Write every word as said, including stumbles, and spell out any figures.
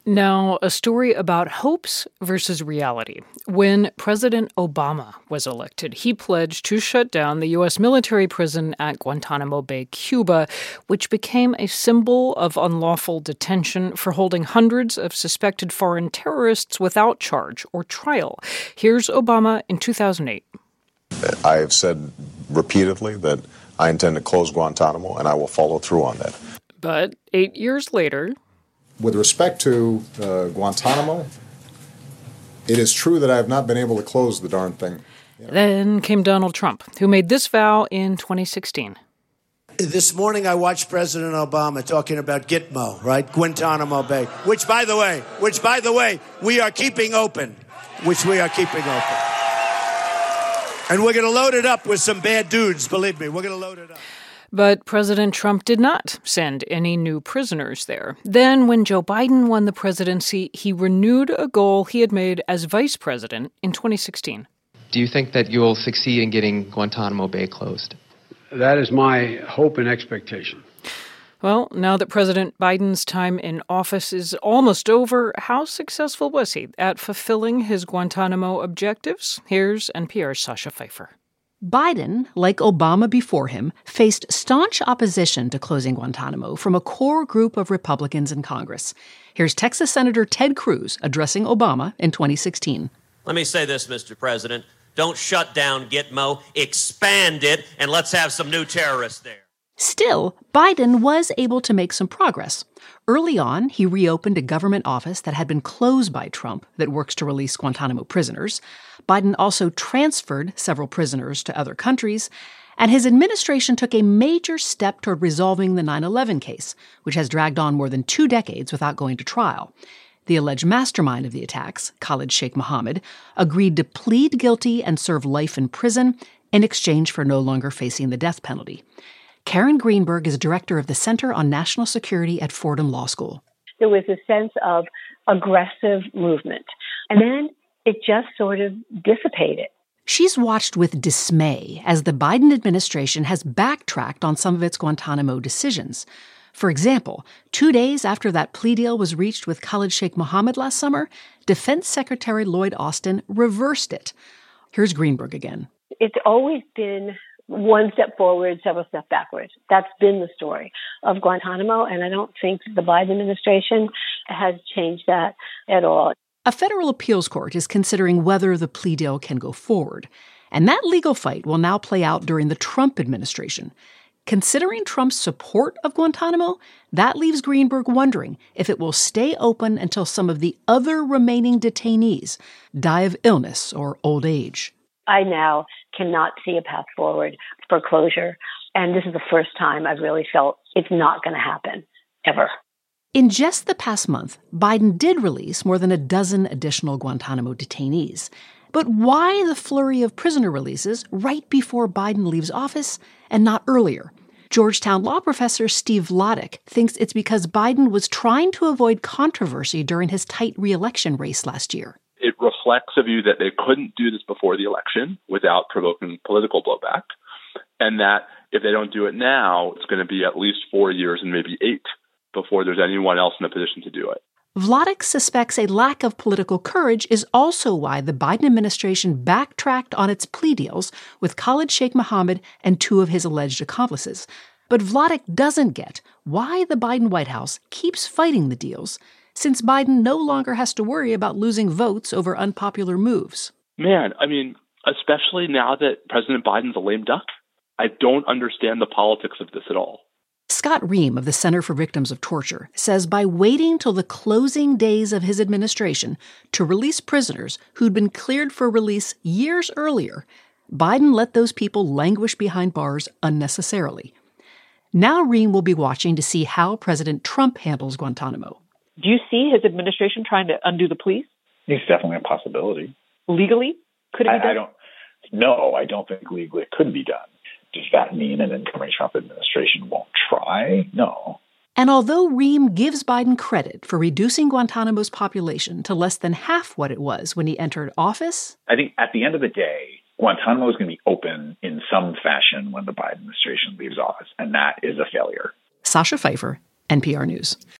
Now, a story about hopes versus reality. When President Obama was elected, he pledged to shut down the U S military prison at Guantanamo Bay, Cuba, which became a symbol of unlawful detention for holding hundreds of suspected foreign terrorists without charge or trial. Here's Obama in two thousand eight. I have said repeatedly that I intend to close Guantanamo, and I will follow through on that. But eight years later, with respect to uh, Guantanamo, it is true that I have not been able to close the darn thing. You know. Then came Donald Trump, who made this vow in twenty sixteen. This morning I watched President Obama talking about Gitmo, right? Guantanamo Bay, which, by the way, which, by the way, we are keeping open, which we are keeping open. And we're going to load it up with some bad dudes, believe me. We're going to load it up. But President Trump did not send any new prisoners there. Then, when Joe Biden won the presidency, he renewed a goal he had made as vice president in twenty sixteen. Do you think that you'll succeed in getting Guantanamo Bay closed? That is my hope and expectation. Well, now that President Biden's time in office is almost over, how successful was he at fulfilling his Guantanamo objectives? Here's N P R's Sasha Pfeiffer. Biden, like Obama before him, faced staunch opposition to closing Guantanamo from a core group of Republicans in Congress. Here's Texas Senator Ted Cruz addressing Obama in twenty sixteen. Let me say this, Mister President. Don't shut down Gitmo. Expand it, and let's have some new terrorists there. Still, Biden was able to make some progress. Early on, he reopened a government office that had been closed by Trump that works to release Guantanamo prisoners. Biden also transferred several prisoners to other countries, and his administration took a major step toward resolving the nine eleven case, which has dragged on more than two decades without going to trial. The alleged mastermind of the attacks, Khalid Sheikh Mohammed, agreed to plead guilty and serve life in prison in exchange for no longer facing the death penalty. Karen Greenberg is director of the Center on National Security at Fordham Law School. There was a sense of aggressive movement, and then it just sort of dissipated. She's watched with dismay as the Biden administration has backtracked on some of its Guantanamo decisions. For example, two days after that plea deal was reached with Khalid Sheikh Mohammed last summer, Defense Secretary Lloyd Austin reversed it. Here's Greenberg again. It's always been one step forward, several steps backwards. That's been the story of Guantanamo, and I don't think the Biden administration has changed that at all. A federal appeals court is considering whether the plea deal can go forward, and that legal fight will now play out during the Trump administration. Considering Trump's support of Guantanamo, that leaves Greenberg wondering if it will stay open until some of the other remaining detainees die of illness or old age. I now cannot see a path forward for closure, and this is the first time I've really felt it's not going to happen, ever. In just the past month, Biden did release more than a dozen additional Guantanamo detainees. But why the flurry of prisoner releases right before Biden leaves office and not earlier? Georgetown law professor Steve Vladeck thinks it's because Biden was trying to avoid controversy during his tight re-election race last year. It reflects a view that they couldn't do this before the election without provoking political blowback, and that if they don't do it now, it's going to be at least four years and maybe eight before there's anyone else in a position to do it. Vladeck suspects a lack of political courage is also why the Biden administration backtracked on its plea deals with Khalid Sheikh Mohammed and two of his alleged accomplices. But Vladeck doesn't get why the Biden White House keeps fighting the deals, since Biden no longer has to worry about losing votes over unpopular moves. Man, I mean, especially now that President Biden's a lame duck, I don't understand the politics of this at all. Scott Ream of the Center for Victims of Torture says by waiting till the closing days of his administration to release prisoners who'd been cleared for release years earlier, Biden let those people languish behind bars unnecessarily. Now Ream will be watching to see how President Trump handles Guantanamo. Do you see his administration trying to undo the pleas? It's definitely a possibility. Legally? Could it be I, done? I don't. No, I don't think legally it could be done. Does that mean an incoming Trump administration won't try? No. And although Ream gives Biden credit for reducing Guantanamo's population to less than half what it was when he entered office, I think at the end of the day, Guantanamo is going to be open in some fashion when the Biden administration leaves office, and that is a failure. Sasha Pfeiffer, N P R News.